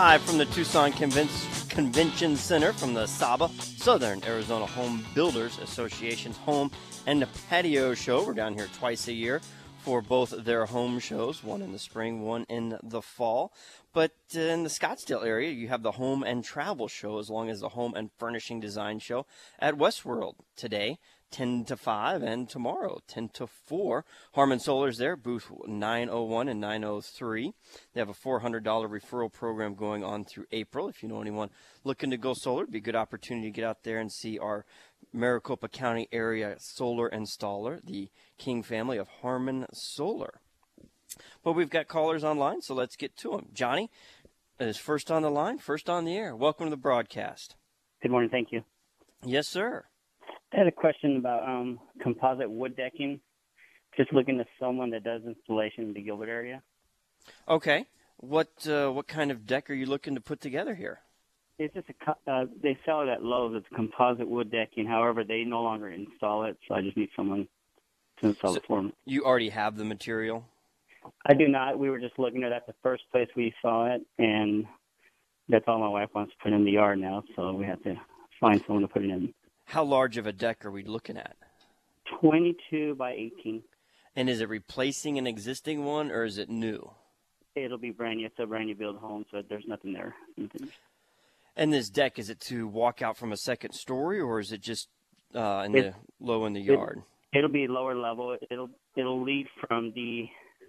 Live from the Tucson Convention Center from the SABA, Southern Arizona Home Builders Association's Home and Patio Show. We're down here twice a year for both their home shows, one in the spring, one in the fall. But in the Scottsdale area, you have the Home and Travel Show, as long as the Home and Furnishing Design Show at Westworld today, 10 to 5, and tomorrow, 10 to 4. Harmon Solar's there, booth 901 and 903. They have a $400 referral program going on through April. If you know anyone looking to go solar, it'd be a good opportunity to get out there and see our Maricopa County area solar installer, the King family of Harmon Solar. But we've got callers online, so let's get to them. Johnny is first on the line, first on the air. Welcome to the broadcast. Good morning. Thank you. Yes, sir. I had a question about composite wood decking. Just looking to someone that does installation in the Gilbert area. Okay. What kind of deck are you looking to put together here? It's just they sell it at Lowe's. It's composite wood decking. However, they no longer install it, so I just need someone to install it for me. You already have the material? I do not. We were just looking at the first place we saw it, and that's all my wife wants to put in the yard now, so we have to find someone to put it in. How large of a deck are we looking at? 22 by 18. And is it replacing an existing one, or is it new? It'll be brand new. It's a brand new build home, so there's nothing there. And this deck, is it to walk out from a second story, or is it just low in the yard? It'll be lower level. It'll lead from the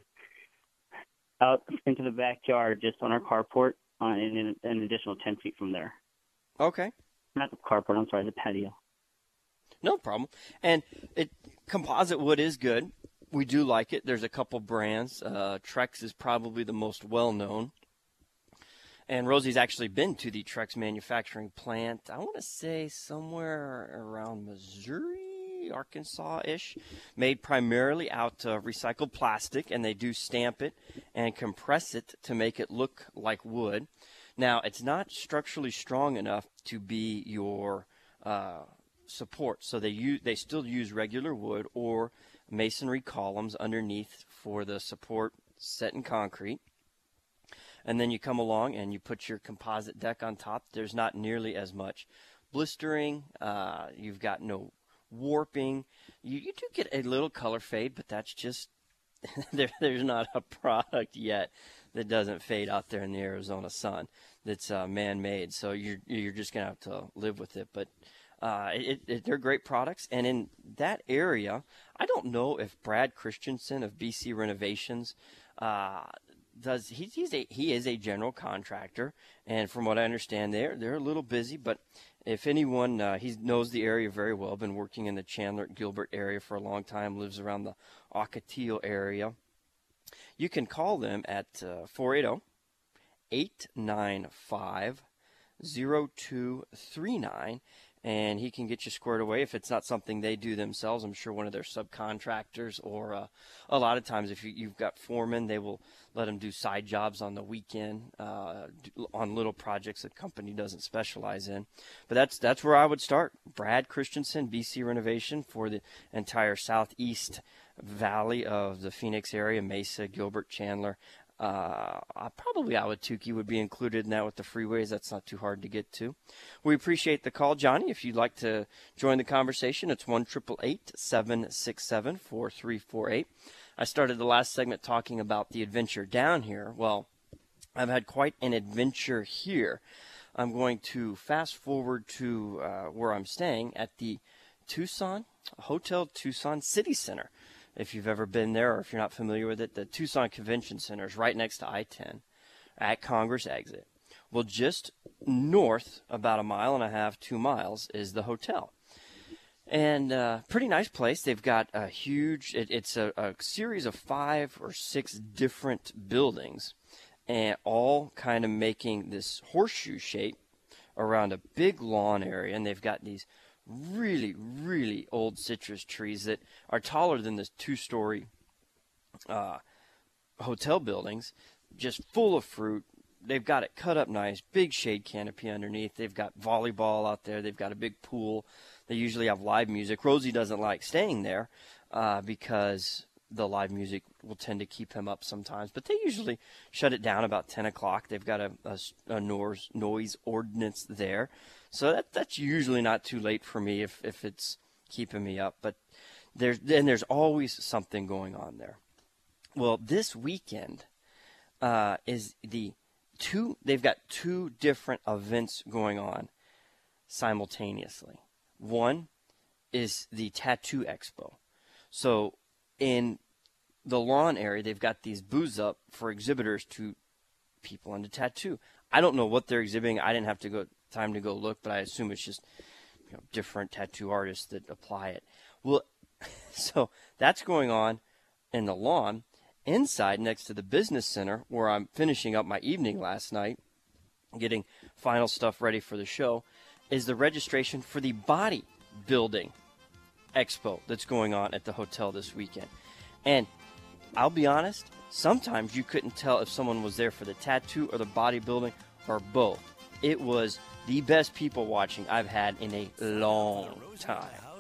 out into the backyard, just on our carport, and an additional 10 feet from there. Okay. Not the carport. I'm sorry, the patio. No problem. And composite wood is good. We do like it. There's a couple brands. Trex is probably the most well-known. And Rosie's actually been to the Trex manufacturing plant, I want to say somewhere around Missouri, Arkansas-ish, made primarily out of recycled plastic, and they do stamp it and compress it to make it look like wood. Now, it's not structurally strong enough to be your support, so they still use regular wood or masonry columns underneath for the support set in concrete. And then you come along and you put your composite deck on top. There's not nearly as much blistering. You've got no warping. You do get a little color fade, but that's just there's not a product yet that doesn't fade out there in the Arizona sun that's man-made. So you're just going to have to live with it. But they're great products. And in that area, I don't know if Brad Christensen of BC Renovations he is a general contractor, and from what I understand, they're a little busy. But if anyone, he knows the area very well. Been working in the Chandler Gilbert area for a long time. Lives around the Ocotillo area. You can call them at 480-895-0239. And he can get you squared away if it's not something they do themselves. I'm sure one of their subcontractors, or a lot of times if you've got foremen, they will let them do side jobs on the weekend on little projects the company doesn't specialize in. But that's where I would start. Brad Christensen, BC Renovation, for the entire southeast valley of the Phoenix area, Mesa, Gilbert, Chandler. Probably Ahwatukee would be included in that with the freeways. That's not too hard to get to. We appreciate the call, Johnny. If you'd like to join the conversation, it's 1-888-767-4348. I started the last segment talking about the adventure down here. Well, I've had quite an adventure here. I'm going to fast forward to where I'm staying at the Hotel Tucson City Center. If you've ever been there or if you're not familiar with it, the Tucson Convention Center is right next to I-10 at Congress exit. Well, just north, about 1.5 miles, 2 miles, is the hotel. And pretty nice place. They've got a huge, it's a series of 5 or 6 different buildings, and all kind of making this horseshoe shape around a big lawn area. And they've got these really, really old citrus trees that are taller than the 2-story hotel buildings, just full of fruit. They've got it cut up nice, big shade canopy underneath. They've got volleyball out there. They've got a big pool. They usually have live music. Rosie doesn't like staying there because the live music will tend to keep him up sometimes, but they usually shut it down about 10 o'clock. They've got a noise ordinance there. So that's usually not too late for me if it's keeping me up. But there's always something going on there. Well, this weekend is they've got two different events going on simultaneously. One is the Tattoo Expo. So in the lawn area, they've got these booths up for exhibitors to people into tattoo. I don't know what they're exhibiting. I didn't have time to go look, but I assume it's just different tattoo artists that apply it. Well, so that's going on in the lawn. Inside, next to the business center, where I'm finishing up my evening last night, getting final stuff ready for the show, is the registration for the bodybuilding expo that's going on at the hotel this weekend. And I'll be honest, sometimes you couldn't tell if someone was there for the tattoo or the bodybuilding or both. It was the best people watching I've had in a long time.